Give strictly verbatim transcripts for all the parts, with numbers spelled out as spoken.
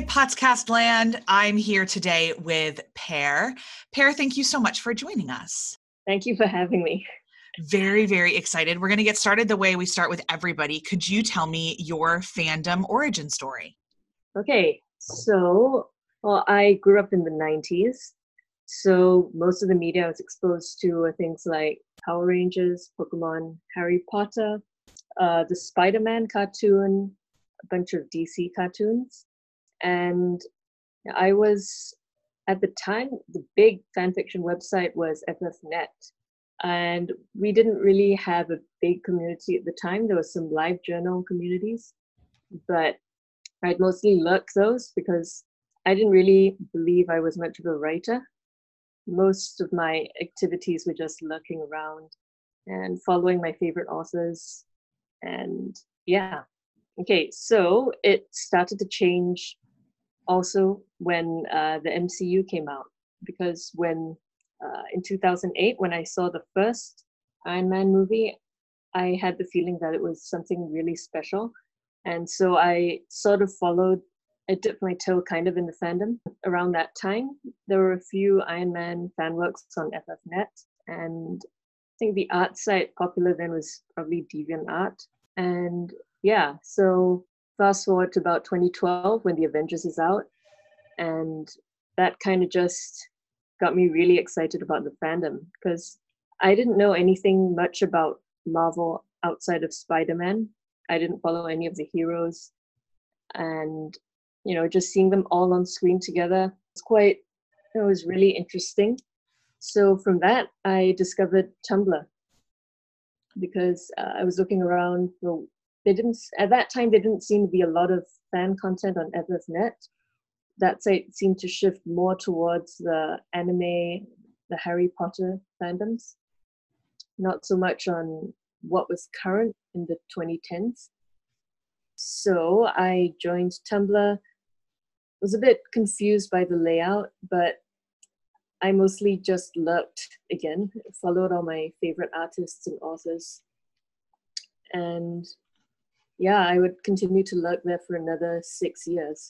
Podcast Land. I'm here today with Pear. Pear, thank you so much for joining us. Thank you for having me. Very, very excited. We're going to get started the way we start with everybody. Could you tell me your fandom origin story? Okay, so well, I grew up in the nineties. So most of the media I was exposed to are things like Power Rangers, Pokemon, Harry Potter, uh, the Spider-Man cartoon, a bunch of D C cartoons. And I was, at the time, the big fanfiction website was F F dot net. And we didn't really have a big community at the time. There were some live journal communities, but I'd mostly lurk those because I didn't really believe I was much of a writer. Most of my activities were just lurking around and following my favorite authors. And yeah. Okay, so it started to change also when uh, the M C U came out, because when uh, in two thousand eight, when I saw the first Iron Man movie, I had the feeling that it was something really special. And so I sort of followed, I dipped my toe kind of in the fandom. Around that time, there were a few Iron Man fan works on F F dot net, and I think the art site popular then was probably DeviantArt. And yeah, so fast forward to about twenty twelve when the Avengers is out, and that kind of just got me really excited about the fandom, because I didn't know anything much about Marvel outside of Spider-Man. I didn't follow any of the heroes, and you know, just seeing them all on screen together, it's quite, it was really interesting. So from that, I discovered Tumblr, because uh, I was looking around. Well, they didn't, at that time, there didn't seem to be a lot of fan content on F F dot net. That site seemed to shift more towards the anime, the Harry Potter fandoms, not so much on what was current in the twenty tens. So I joined Tumblr, was a bit confused by the layout, but I mostly just lurked again, followed all my favorite artists and authors. And yeah, I would continue to lurk there for another six years.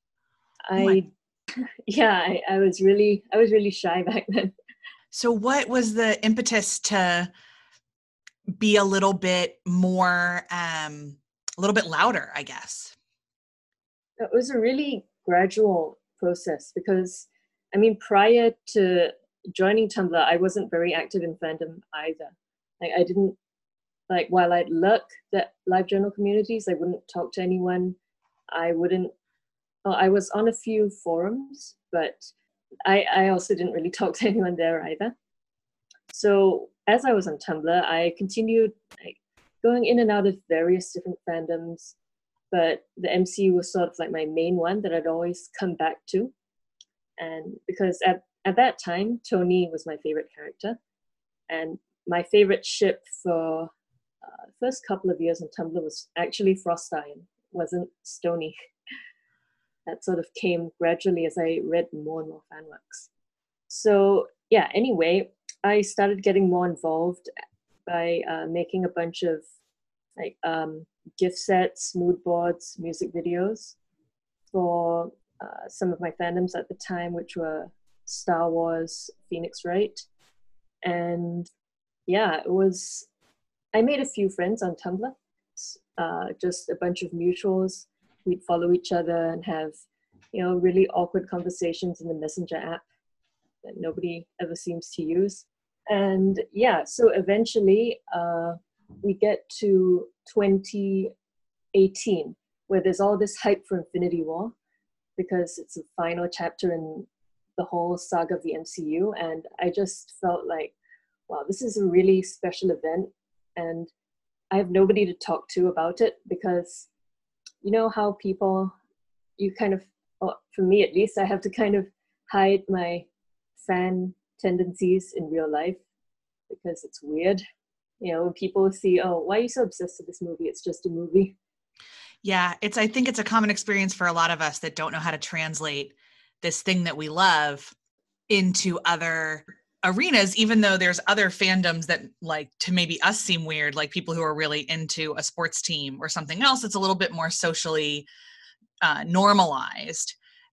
I, oh yeah, I, I was really, I was really shy back then. So what was the impetus to be a little bit more, um, a little bit louder, I guess? It was a really gradual process, because, I mean, prior to joining Tumblr, I wasn't very active in fandom either. Like, I didn't, like, while I'd lurk the live journal communities, I wouldn't talk to anyone. I wouldn't, well, I was on a few forums, but I, I also didn't really talk to anyone there either. So as I was on Tumblr, I continued like, going in and out of various different fandoms, but the M C U was sort of like my main one that I'd always come back to. And because at, at that time, Tony was my favorite character. And my favorite ship for uh, the first couple of years on Tumblr was actually Frost Iron, wasn't Stony. That sort of came gradually as I read more and more fanworks. So yeah, anyway, I started getting more involved by uh, making a bunch of like um, gift sets, mood boards, music videos for uh, some of my fandoms at the time, which were Star Wars, Phoenix Wright. And yeah, it was, I made a few friends on Tumblr, uh, just a bunch of mutuals. We'd follow each other and have, you know, really awkward conversations in the Messenger app that nobody ever seems to use. And yeah, so eventually uh, we get to twenty eighteen, where there's all this hype for Infinity War, because it's the final chapter in the whole saga of the M C U. And I just felt like, wow, this is a really special event. And I have nobody to talk to about it, because you know how people, you kind of, well, for me at least, I have to kind of hide my fan tendencies in real life, because it's weird. You know, when people see, oh, why are you so obsessed with this movie? It's just a movie. Yeah, it's, I think it's a common experience for a lot of us that don't know how to translate this thing that we love into other arenas, even though there's other fandoms that like to maybe us seem weird, like people who are really into a sports team or something else. It's a little bit more socially uh, normalized.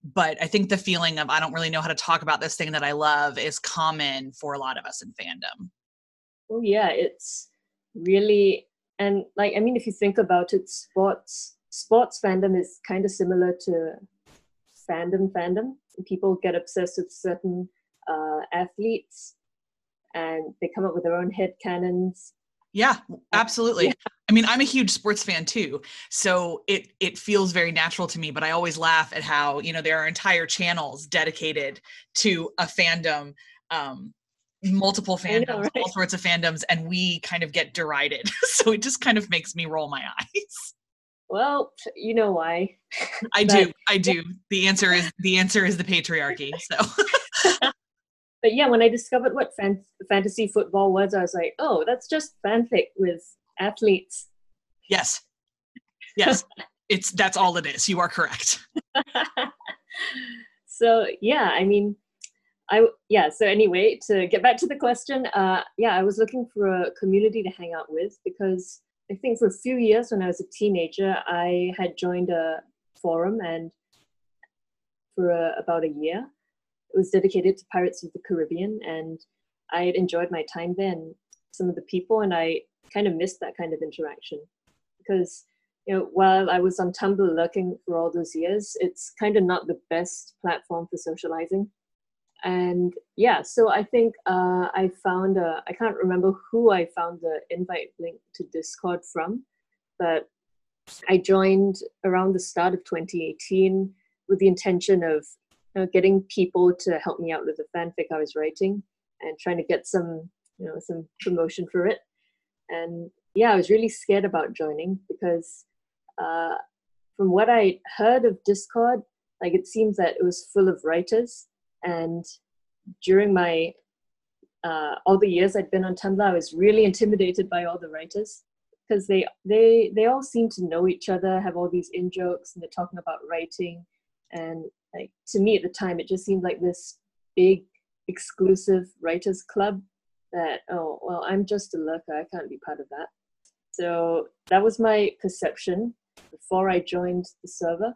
but I think the feeling of I don't really know how to talk about this thing that I love is common for a lot of us in fandom. Oh yeah, it's really, and like, I mean, if you think about it, sports sports fandom is kind of similar to fandom fandom. People get obsessed with certain uh, athletes, and they come up with their own headcanons. Yeah, absolutely. Yeah. I mean, I'm a huge sports fan too, so it it feels very natural to me, but I always laugh at how, you know, there are entire channels dedicated to a fandom, um, multiple I know, fandoms, all right? sorts of fandoms, and we kind of get derided. So it just kind of makes me roll my eyes. Well, you know why. I But do. I do. The answer is the answer is the patriarchy. So but yeah, when I discovered what fan- fantasy football was, I was like, oh, that's just fanfic with athletes. yes. Yes. It's that's all it is. You are correct. So yeah, I mean, I yeah. So anyway, to get back to the question, uh, yeah, I was looking for a community to hang out with because I think for a few years when I was a teenager, I had joined a forum, and for a, about a year, it was dedicated to Pirates of the Caribbean, and I had enjoyed my time there and some of the people, and I kind of missed that kind of interaction because, you know, while I was on Tumblr lurking for all those years, it's kind of not the best platform for socializing. And yeah, so I think uh, I found a, I can't remember who I found the invite link to Discord from, but I joined around the start of twenty eighteen with the intention of, you know, getting people to help me out with the fanfic I was writing and trying to get some, you know, some promotion for it. And yeah, I was really scared about joining because uh, from what I heard of Discord, like it seems that it was full of writers. And during my uh, all the years I'd been on Tumblr, I was really intimidated by all the writers because they they they all seem to know each other, have all these in jokes, and they're talking about writing. And like to me at the time, it just seemed like this big exclusive writers club that, oh well, I'm just a lurker, I can't be part of that. So that was my perception before I joined the server.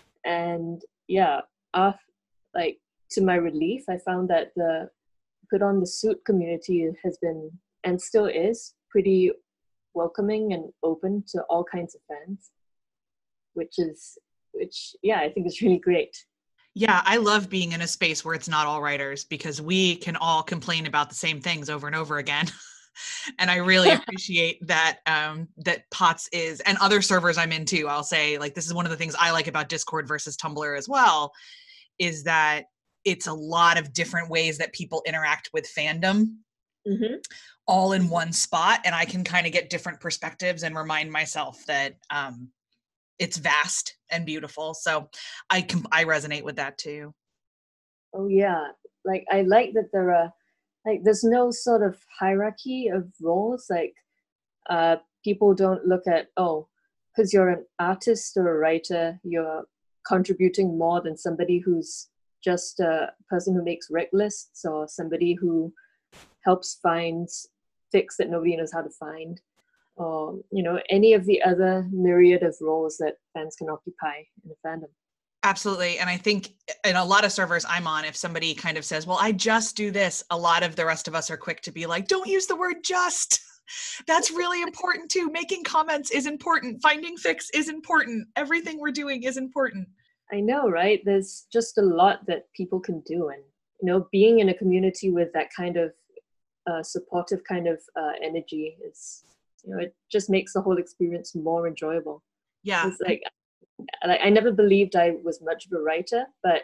And yeah, after, like to my relief, I found that the Put on the Suit community has been and still is pretty welcoming and open to all kinds of fans, which is which yeah, I think is really great. Yeah, I love being in a space where it's not all writers because we can all complain about the same things over and over again. And I really appreciate that um, that Pots is, and other servers I'm into, I'll say, like, this is one of the things I like about Discord versus Tumblr as well, is that it's a lot of different ways that people interact with fandom Mm-hmm. all in one spot. And I can kind of get different perspectives and remind myself that um, it's vast and beautiful. So I can, I resonate with that too. Oh yeah, like I like that there are like there's no sort of hierarchy of roles. Like uh, people don't look at, oh, because you're an artist or a writer, you're contributing more than somebody who's just a person who makes rec lists or somebody who helps find fics that nobody knows how to find, or you know, any of the other myriad of roles that fans can occupy in a fandom. Absolutely. And I think in a lot of servers I'm on, if somebody kind of says, well, I just do this, a lot of the rest of us are quick to be like, don't use the word just. That's really important too. Making comments is important. Finding fics is important. Everything we're doing is important. I know, right? There's just a lot that people can do. And, you know, being in a community with that kind of uh, supportive kind of uh, energy is, you know, it just makes the whole experience more enjoyable. Yeah. It's like, like I never believed I was much of a writer, but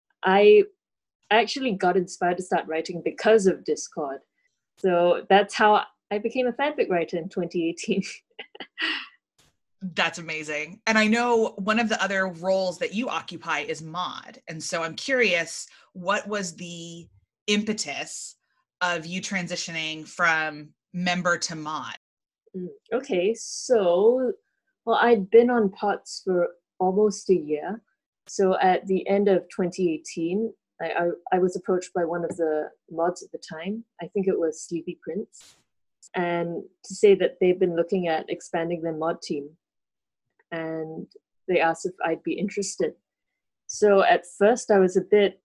I actually got inspired to start writing because of Discord. So that's how I became a fanfic writer in twenty eighteen. That's amazing. And I know one of the other roles that you occupy is mod. And so I'm curious, what was the impetus of you transitioning from member to mod? Okay, so, well, I'd been on Pots for almost a year. So at the end of twenty eighteen, I, I, I was approached by one of the mods at the time. I think it was Sleepy Prince. And to say that they've been looking at expanding their mod team. And they asked if I'd be interested. So at first I was a bit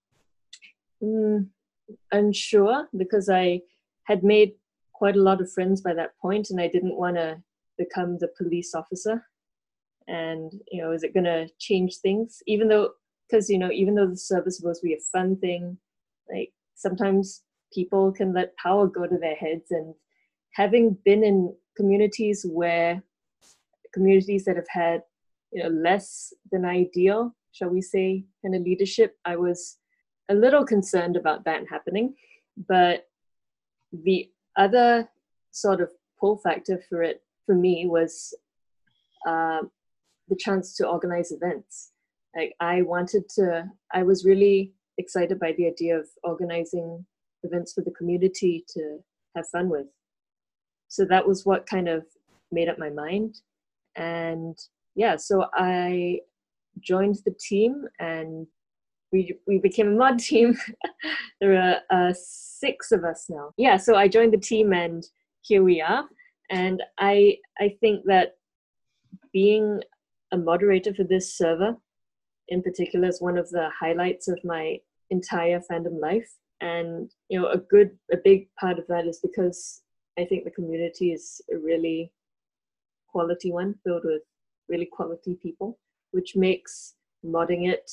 mm, unsure because I had made quite a lot of friends by that point, and I didn't want to become the police officer. And, you know, is it going to change things? Even though, because, you know, even though the service is supposed to be a fun thing, like sometimes people can let power go to their heads. And having been in communities where communities that have had, you know, less than ideal, shall we say, kind of leadership, I was a little concerned about that happening. But the other sort of pull factor for it, for me, was uh, the chance to organize events. Like I wanted to, I was really excited by the idea of organizing events for the community to have fun with. So that was what kind of made up my mind. And yeah, so I joined the team and we we became a mod team. There are uh, six of us now. Yeah, so I joined the team and here we are. And I I think that being a moderator for this server in particular is one of the highlights of my entire fandom life. And, you know, a good, a big part of that is because I think the community is a really quality one, filled with really quality people, which makes modding it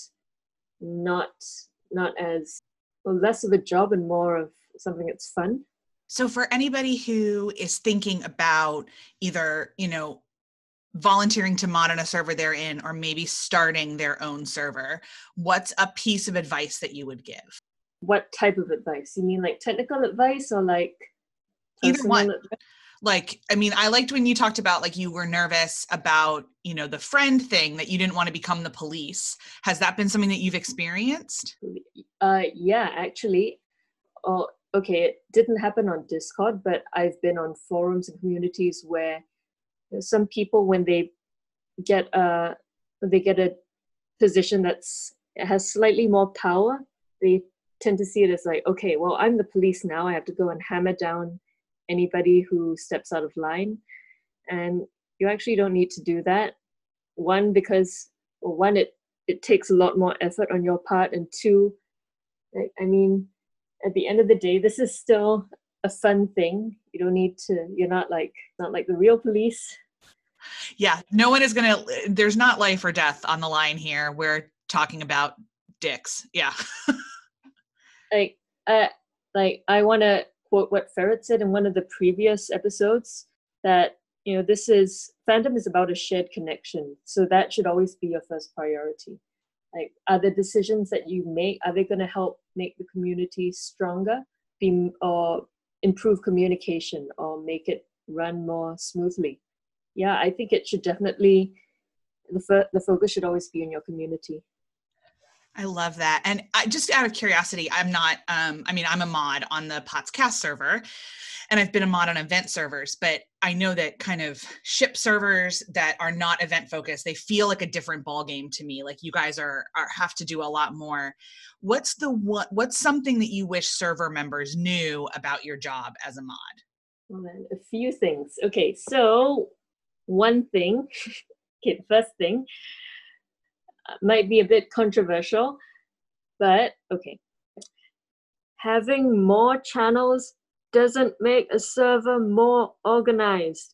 not, not as, well, less of a job and more of something that's fun. So for anybody who is thinking about either, you know, volunteering to mod on a server they're in, or maybe starting their own server, what's a piece of advice that you would give? What type of advice? You mean like technical advice or like either one? advice? Like, I mean, I liked when you talked about like you were nervous about, you know, the friend thing, that you didn't want to become the police. Has that been something that you've experienced? Uh, yeah, actually. Oh, okay, it didn't happen on Discord, but I've been on forums and communities where some people, when they get a when they get a position that's has slightly more power, they tend to see it as like, okay, well, I'm the police now. I have to go and hammer down anybody who steps out of line. And you actually don't need to do that. One, because well, one, it it takes a lot more effort on your part, and two, I, I mean, at the end of the day, this is still a fun thing. You don't need to. You're not like not like the real police. Yeah, no one is gonna. There's not life or death on the line here. We're talking about dicks. Yeah. like, uh, like I want to quote what Ferret said in one of the previous episodes, that you know this is fandom is about a shared connection. So that should always be your first priority. Like, are the decisions that you make, are they going to help make the community stronger, be, or improve communication, or make it run more smoothly? Yeah, I think it should definitely, the, fo- the focus should always be in your community. I love that. And I, just out of curiosity, I'm not, um, I mean, I'm a mod on the Potscast server, and I've been a mod on event servers, but I know that kind of ship servers that are not event focused, they feel like a different ball game to me. Like you guys are, are have to do a lot more. What's the what? What's something that you wish server members knew about your job as a mod? Well, then, a few things. Okay, so one thing, okay, the first thing uh, might be a bit controversial, but okay. Having more channels doesn't make a server more organized.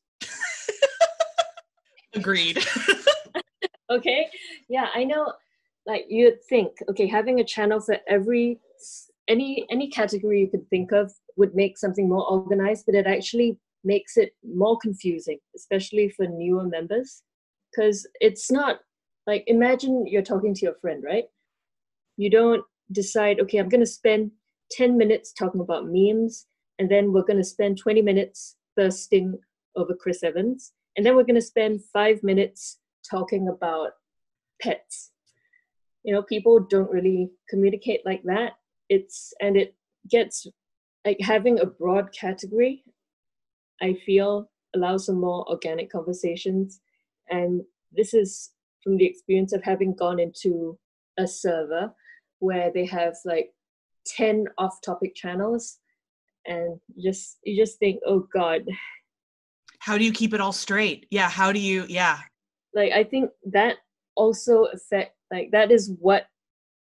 Agreed. Okay, yeah, I know, like you'd think, okay, having a channel for every, any any category you could think of would make something more organized, but it actually makes it more confusing, especially for newer members. Because it's not, like, imagine you're talking to your friend, right? You don't decide, okay, I'm going to spend ten minutes talking about memes, and then we're going to spend twenty minutes thirsting over Chris Evans, and then we're going to spend five minutes talking about pets. You know, people don't really communicate like that. It's, and it gets, like, having a broad category, I feel, allows some more organic conversations. And this is from the experience of having gone into a server where they have like ten off-topic channels, and you just you just think, oh God. How do you keep it all straight? Yeah, how do you, yeah. Like, I think that also affect, like, that is what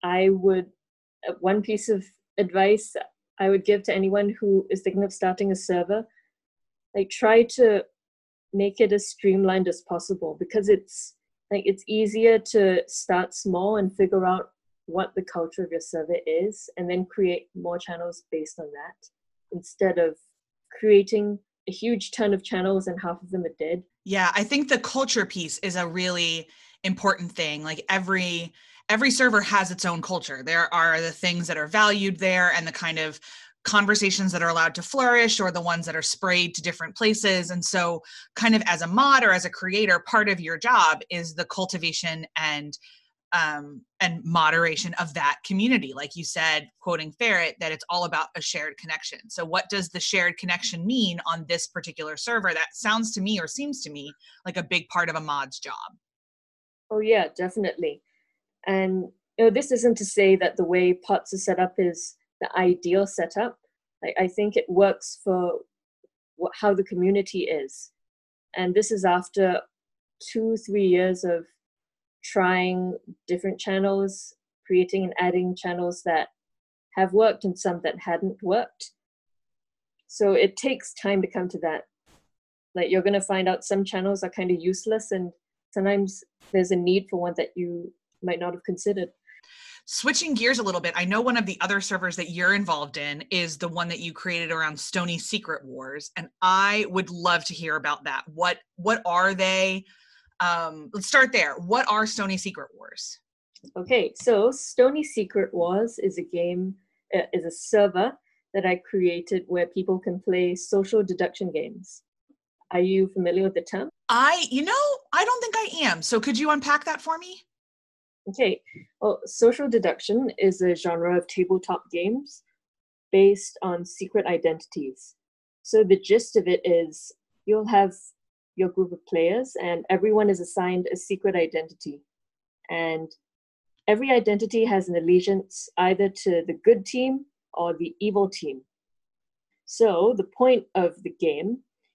I would, uh, one piece of advice I would give to anyone who is thinking of starting a server, like try to make it as streamlined as possible, because it's like it's easier to start small and figure out what the culture of your server is and then create more channels based on that, instead of creating a huge ton of channels and half of them are dead. Yeah, I think the culture piece is a really important thing. Like every every server has its own culture. There are the things that are valued there and the kind of conversations that are allowed to flourish, or the ones that are sprayed to different places. And so kind of as a mod or as a creator, part of your job is the cultivation and um, and moderation of that community. Like you said, quoting Ferret, that it's all about a shared connection. So what does the shared connection mean on this particular server? That sounds to me, or seems to me, like a big part of a mod's job. Oh yeah, definitely. And you know, this isn't to say that the way pots are set up is the ideal setup. Like, I think it works for what, how the community is. And this is after two, three years of trying different channels, creating and adding channels that have worked and some that hadn't worked. So it takes time to come to that. Like, you're going to find out some channels are kind of useless, and sometimes there's a need for one that you might not have considered. Switching gears a little bit, I know one of the other servers that you're involved in is the one that you created around Stony Secret Wars, and I would love to hear about that. What what are they? Um, let's start there. What are Stony Secret Wars? Okay, so Stony Secret Wars is a game, uh, is a server that I created where people can play social deduction games. Are you familiar with the term? I, you know, I don't think I am. So could you unpack that for me? Okay, well, social deduction is a genre of tabletop games based on secret identities. So the gist of it is you'll have your group of players and everyone is assigned a secret identity. And every identity has an allegiance either to the good team or the evil team. So the point of the game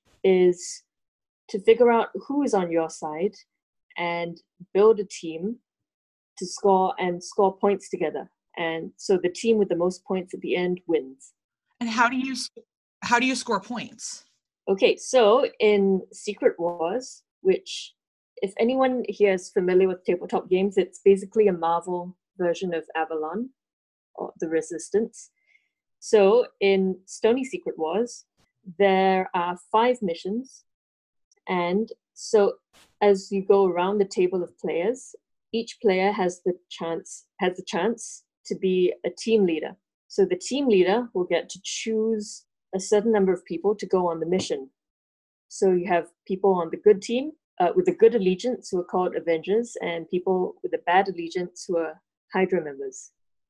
is to figure out who is on your side and build a team to score and score points together. And so the team with the most points at the end wins. And how do you how do you score points? Okay, so in Secret Wars, which if anyone here is familiar with tabletop games, it's basically a Marvel version of Avalon or the Resistance. So in Stony Secret Wars, there are five missions. And so as you go around the table of players, each player has the chance has the chance to be a team leader. So the team leader will get to choose a certain number of people to go on the mission. So you have people on the good team uh, with a good allegiance who are called Avengers, and people with a bad allegiance who are Hydra members.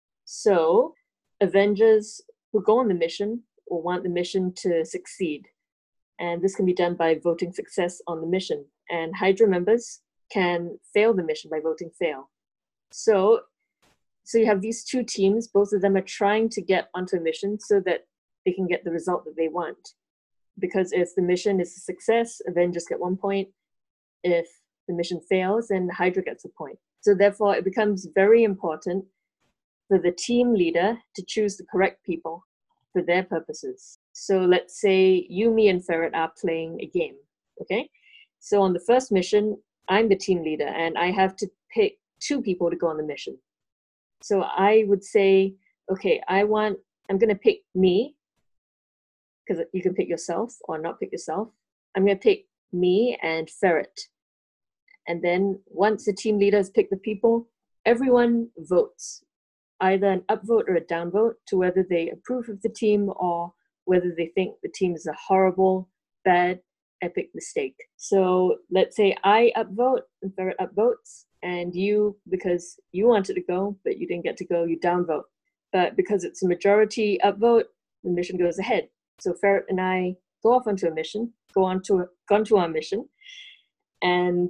So Avengers who go on the mission will want the mission to succeed. And this can be done by voting success on the mission. And Hydra members can fail the mission by voting fail. So, so you have these two teams, both of them are trying to get onto a mission so that they can get the result that they want. Because if the mission is a success, Avengers get one point. If the mission fails, then Hydra gets a point. So therefore, it becomes very important for the team leader to choose the correct people for their purposes. So let's say you, me, and Ferret are playing a game, okay? So on the first mission, I'm the team leader, and I have to pick two people to go on the mission. So I would say, okay, I want, I'm going to pick me, because you can pick yourself or not pick yourself. I'm going to pick me and Ferret. And then once the team leader has picked the people, everyone votes, either an upvote or a downvote, to whether they approve of the team or whether they think the team is a horrible, bad, epic mistake. So let's say I upvote and Ferret upvotes, and you, because you wanted to go, but you didn't get to go, you downvote. But because it's a majority upvote, the mission goes ahead. So Ferret and I go off onto a mission, go on to, a, go onto our mission, and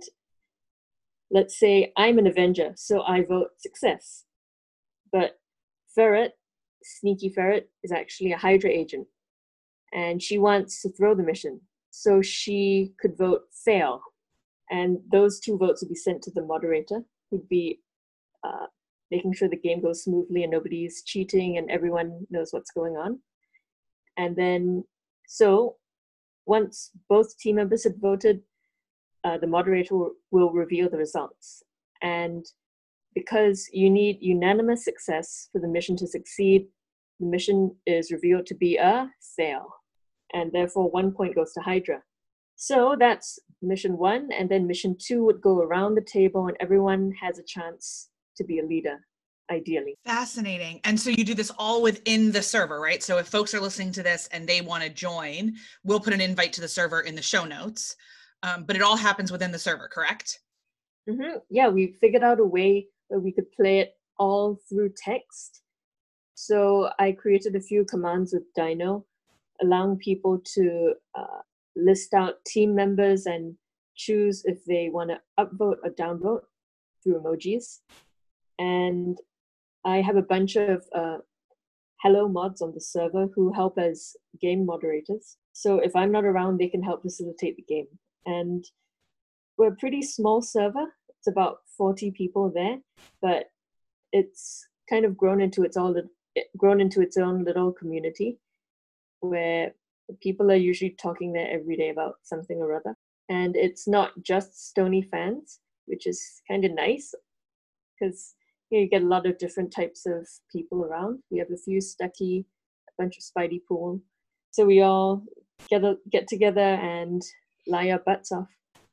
let's say I'm an Avenger, so I vote success. But Ferret, Sneaky Ferret, is actually a Hydra agent, and she wants to throw the mission. So she could vote fail, and those two votes would be sent to the moderator, who'd be uh, making sure the game goes smoothly and nobody's cheating and everyone knows what's going on. And then, so once both team members had voted, uh, the moderator will, will reveal the results. And because you need unanimous success for the mission to succeed, the mission is revealed to be a fail. And therefore, one point goes to Hydra. So that's mission one. And then mission two would go around the table and everyone has a chance to be a leader, ideally. Fascinating. And so you do this all within the server, right? So if folks are listening to this and they want to join, we'll put an invite to the server in the show notes. Um, but it all happens within the server, correct? Mm-hmm. Yeah, we figured out a way where we could play it all through text. So I created a few commands with Dino, allowing people to uh, list out team members and choose if they want to upvote or downvote through emojis. And I have a bunch of uh, Hello mods on the server who help as game moderators. So if I'm not around, they can help facilitate the game. And we're a pretty small server. It's about forty people there, but it's kind of grown into its own grown into its own little community where people are usually talking there every day about something or other. And it's not just Stony fans, which is kind of nice because you know, you get a lot of different types of people around. We have a few Stucky, a bunch of Spidey Pool. So we all get a, get together and lie our butts off.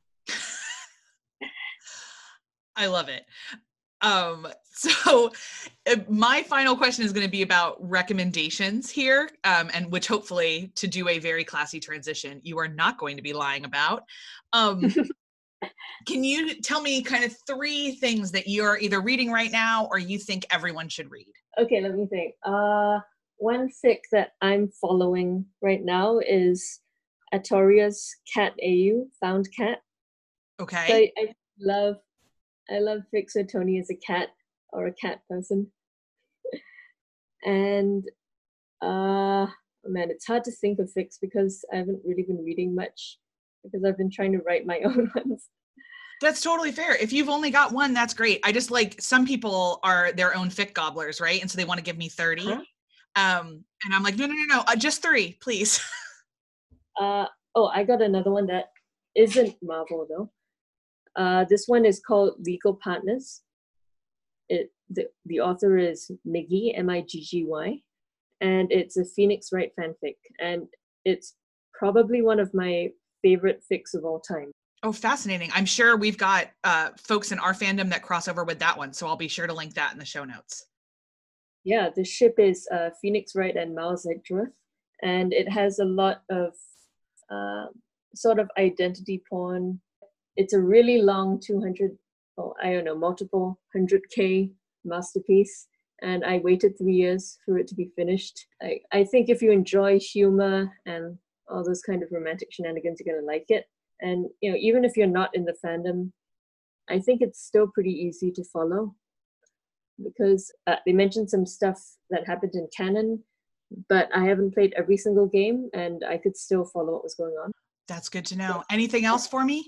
I love it. Um, so uh, my final question is going to be about recommendations here, um, and which hopefully to do a very classy transition, you are not going to be lying about. Um, can you tell me kind of three things that you're either reading right now or you think everyone should read? Okay, let me think. Uh, one fic that I'm following right now is Atoria's Cat A U, Found Cat. Okay. So I, I love I love fics where Tony is a cat or a cat person. And uh, oh man, it's hard to think of fics because I haven't really been reading much because I've been trying to write my own ones. That's totally fair. If you've only got one, that's great. I just like some people are their own fic gobblers, right? And so they want to give me thirty. Huh? Um, and I'm like, no, no, no, no, uh, just three, please. uh, oh, I got another one that isn't Marvel though. Uh, this one is called Legal Partners. It the, the author is Miggy, M I G G Y, and it's a Phoenix Wright fanfic, and it's probably one of my favorite fics of all time. Oh, fascinating. I'm sure we've got uh, folks in our fandom that cross over with that one, so I'll be sure to link that in the show notes. Yeah, the ship is uh, Phoenix Wright and Miles Edgeworth, and it has a lot of uh, sort of identity porn. It's a really long two hundred, oh, I don't know, multiple one hundred K masterpiece. And I waited three years for it to be finished. I, I think if you enjoy humor and all those kind of romantic shenanigans, you're going to like it. And, you know, even if you're not in the fandom, I think it's still pretty easy to follow because uh, they mentioned some stuff that happened in canon, but I haven't played every single game and I could still follow what was going on. That's good to know. Anything else for me?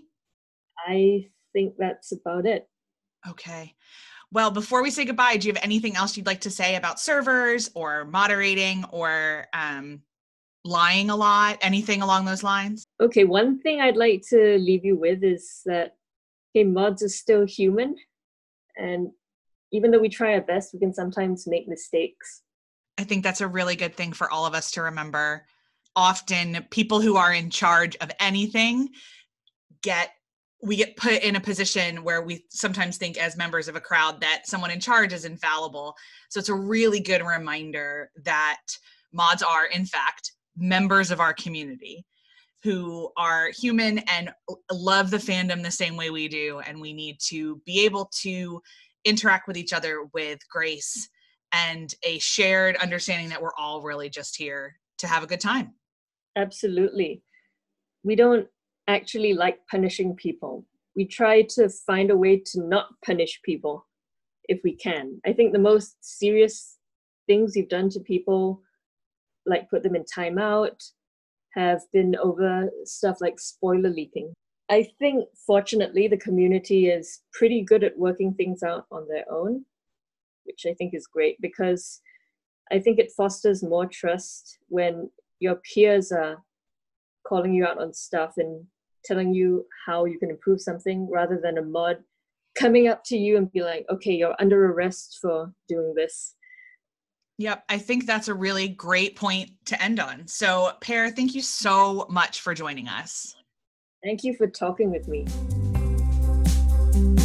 I think that's about it. Okay. Well, before we say goodbye, do you have anything else you'd like to say about servers or moderating or um, lying a lot? Anything along those lines? Okay, one thing I'd like to leave you with is that, okay, mods are still human. And even though we try our best, we can sometimes make mistakes. I think that's a really good thing for all of us to remember. Often people who are in charge of anything get we get put in a position where we sometimes think as members of a crowd that someone in charge is infallible. So it's a really good reminder that mods are, in fact, members of our community who are human and love the fandom the same way we do. And we need to be able to interact with each other with grace and a shared understanding that we're all really just here to have a good time. Absolutely. We don't actually like punishing people. We try to find a way to not punish people if we can. I think the most serious things you've done to people, like put them in timeout, have been over stuff like spoiler leaking. I think fortunately the community is pretty good at working things out on their own. which I think is great because I think it fosters more trust when your peers are calling you out on stuff and telling you how you can improve something rather than a mod coming up to you and be like, okay, you're under arrest for doing this. Yep, I think that's a really great point to end on. So, Per, thank you so much for joining us. Thank you for talking with me.